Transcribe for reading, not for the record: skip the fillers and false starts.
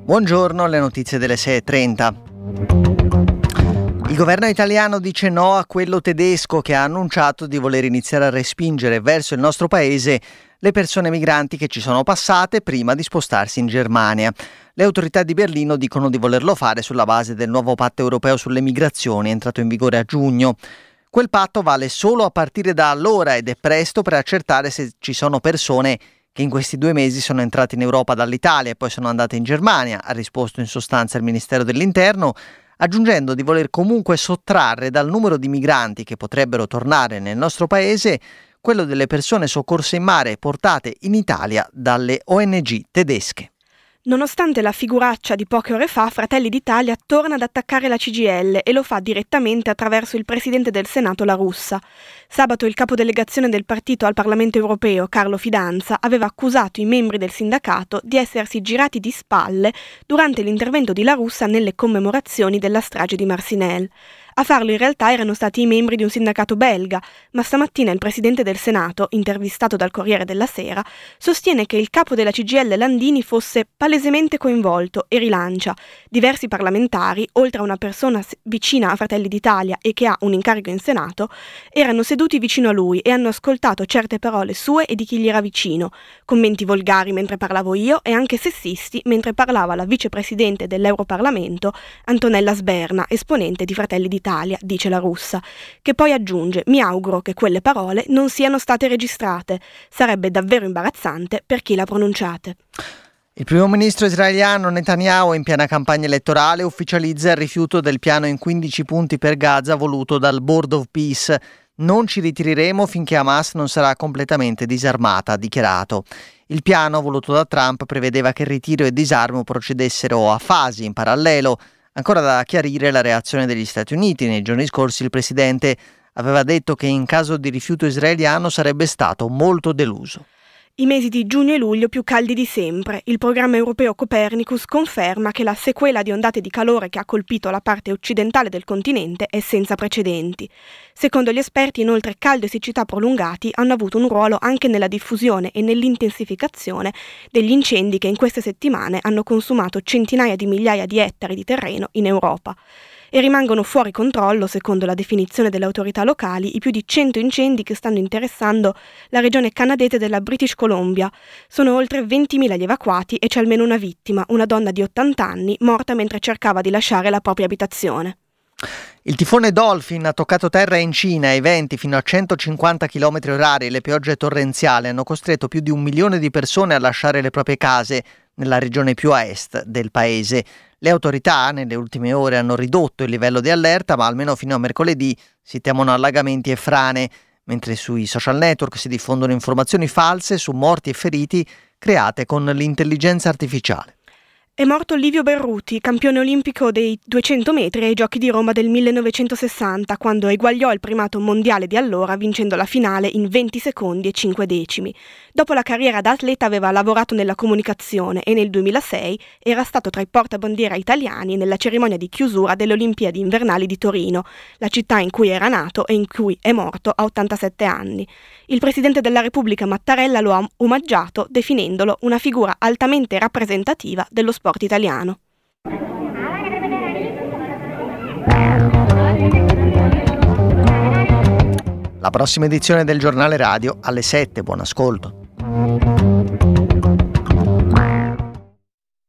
Buongiorno, le notizie delle 6:30. Il governo italiano dice no a quello tedesco che ha annunciato di voler iniziare a respingere verso il nostro paese le persone migranti che ci sono passate prima di spostarsi in Germania. Le autorità di Berlino dicono di volerlo fare sulla base del nuovo patto europeo sulle migrazioni entrato in vigore a giugno. Quel patto vale solo a partire da allora ed è presto per accertare se ci sono persone che in questi 2 mesi sono entrate in Europa dall'Italia e poi sono andate in Germania, ha risposto in sostanza il Ministero dell'Interno, aggiungendo di voler comunque sottrarre dal numero di migranti che potrebbero tornare nel nostro paese quello delle persone soccorse in mare portate in Italia dalle ONG tedesche. Nonostante la figuraccia di poche ore fa, Fratelli d'Italia torna ad attaccare la CGIL e lo fa direttamente attraverso il presidente del Senato La Russa. Sabato il capodelegazione del partito al Parlamento europeo, Carlo Fidanza, aveva accusato i membri del sindacato di essersi girati di spalle durante l'intervento di La Russa nelle commemorazioni della strage di Marcinelle. A farlo in realtà erano stati i membri di un sindacato belga, ma stamattina il presidente del Senato, intervistato dal Corriere della Sera, sostiene che il capo della CGIL Landini fosse palesemente coinvolto e rilancia. Diversi parlamentari, oltre a una persona vicina a Fratelli d'Italia e che ha un incarico in Senato, erano seduti vicino a lui e hanno ascoltato certe parole sue e di chi gli era vicino, commenti volgari mentre parlavo io e anche sessisti mentre parlava la vicepresidente dell'Europarlamento, Antonella Sberna, esponente di Fratelli d'Italia, dice La Russa, che poi aggiunge: mi auguro che quelle parole non siano state registrate. Sarebbe davvero imbarazzante per chi l'ha pronunciate. Il primo ministro israeliano Netanyahu, in piena campagna elettorale, ufficializza il rifiuto del piano in 15 punti per Gaza voluto dal Board of Peace. Non ci ritireremo finché Hamas non sarà completamente disarmata, ha dichiarato. Il piano voluto da Trump prevedeva che il ritiro e il disarmo procedessero a fasi in parallelo. Ancora da chiarire la reazione degli Stati Uniti. Nei giorni scorsi il presidente aveva detto che in caso di rifiuto israeliano sarebbe stato molto deluso. I mesi di giugno e luglio più caldi di sempre. Il programma europeo Copernicus conferma che la sequela di ondate di calore che ha colpito la parte occidentale del continente è senza precedenti. Secondo gli esperti, inoltre, caldo e siccità prolungati hanno avuto un ruolo anche nella diffusione e nell'intensificazione degli incendi che in queste settimane hanno consumato centinaia di migliaia di ettari di terreno in Europa. E rimangono fuori controllo, secondo la definizione delle autorità locali, i più di 100 incendi che stanno interessando la regione canadese della British Columbia. Sono oltre 20.000 gli evacuati e c'è almeno una vittima, una donna di 80 anni, morta mentre cercava di lasciare la propria abitazione. Il tifone Dolphin ha toccato terra in Cina e i venti fino a 150 km/h e le piogge torrenziali hanno costretto più di 1 milione di persone a lasciare le proprie case nella regione più a est del paese. Le autorità nelle ultime ore hanno ridotto il livello di allerta, ma almeno fino a mercoledì si temono allagamenti e frane, mentre sui social network si diffondono informazioni false su morti e feriti create con l'intelligenza artificiale. È morto Livio Berruti, campione olimpico dei 200 metri ai Giochi di Roma del 1960, quando eguagliò il primato mondiale di allora vincendo la finale in 20 secondi e 5 decimi. Dopo la carriera da atleta aveva lavorato nella comunicazione e nel 2006 era stato tra i portabandiera italiani nella cerimonia di chiusura delle Olimpiadi invernali di Torino, la città in cui era nato e in cui è morto a 87 anni. Il presidente della Repubblica Mattarella lo ha omaggiato definendolo una figura altamente rappresentativa dello sport italiano. La prossima edizione del giornale radio alle 7. Buon ascolto.